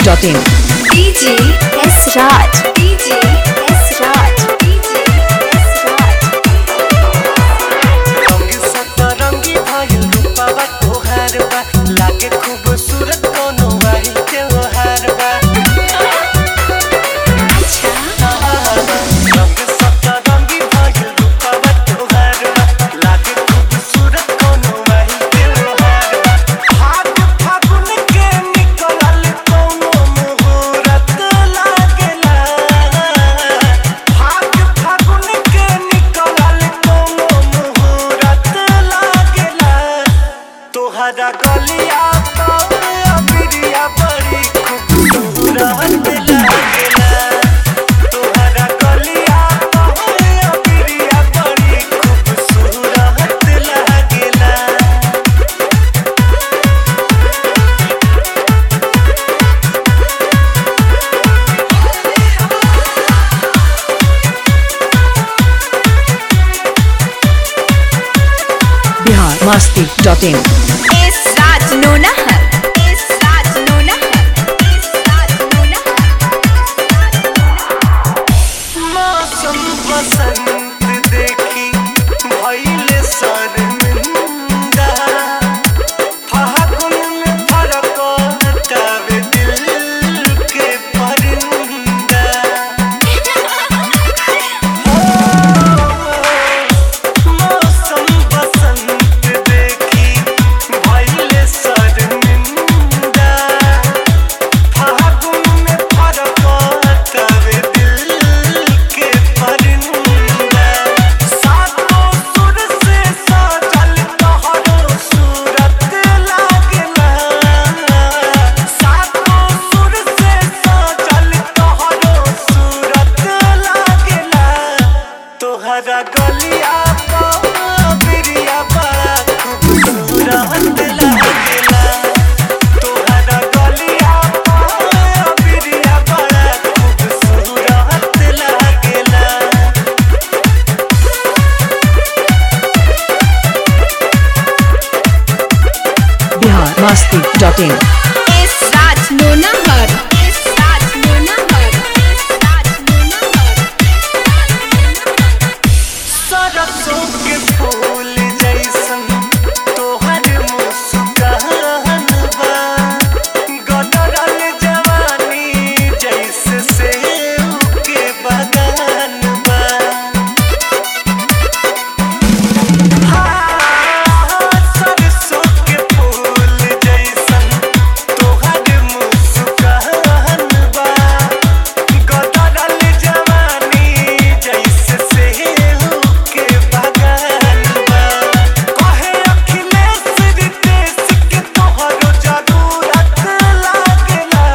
masti.in. DJ S Raj. DJ S Raj. DJ S Raj. रंगी सतरंगी भइल रूपवा तोहार बा लागे खूबसूरत कोनो वाही त्योहार बा रंगी सतरंगी भइल रूपवा तोहार बा लागे खूबसूरत कोनो वाही त्योहार बा फागुन के निकलल कोनो मुहूर्त लागेला फागुन के निकलल कोनो मुहूर्त लागेला तोहरा गलिया तो अबिरिया बड़ी खूबसूरत लागेला तोहरा गलिया तो अबिरिया बड़ी खूबसूरत लागेला Bihar masti.in. S Raj Nonahar. S Raj Nonahar. S Raj Nonahar. मौसम बसंत देखी भइले शर्मिंदा फागुन में फरकतावे दिल के परिंदा मौसम बसंत देखी भइले शर्मिंदा फागुन में फरकतावे दिल के परिंदा सातों सुर से सजल तोहरो सूरत लागेला सातों सुर से सजल तोहरो सूरत लागेला तोहरा गलिया तो बिरिया बड़ा खूबसूरत लागेला तोहरा गलिया तो बिरिया बड़ा खूबसूरत लागेला Bihar masti.in. S Raj Nonahar. S Raj Nonahar. S Raj Nonahar. सरसों के फूल जैसन तोहर मुस्कान बा गदरल जवानी जैसे सेब के बगान बा सरसों के फूल जैसन तोहर मुस्कान बा गदरल जवानी जैसे सेब के बगान बा कहे अखिलेश रितेश के तोहरो जरूरत लागेला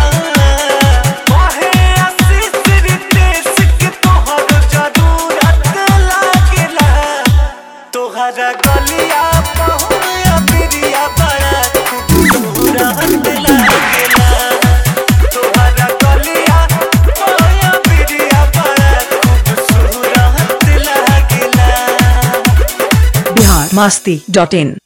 कहे आशीष रितेश के तोहरो जरूरत लागेला तोहरा गलिया बहुया बिरिया बड़ा खूबसूरत लागेला तोहरा गलिया बहुया बिरिया बड़ा खूबसूरत लागेला Bihar masti.in.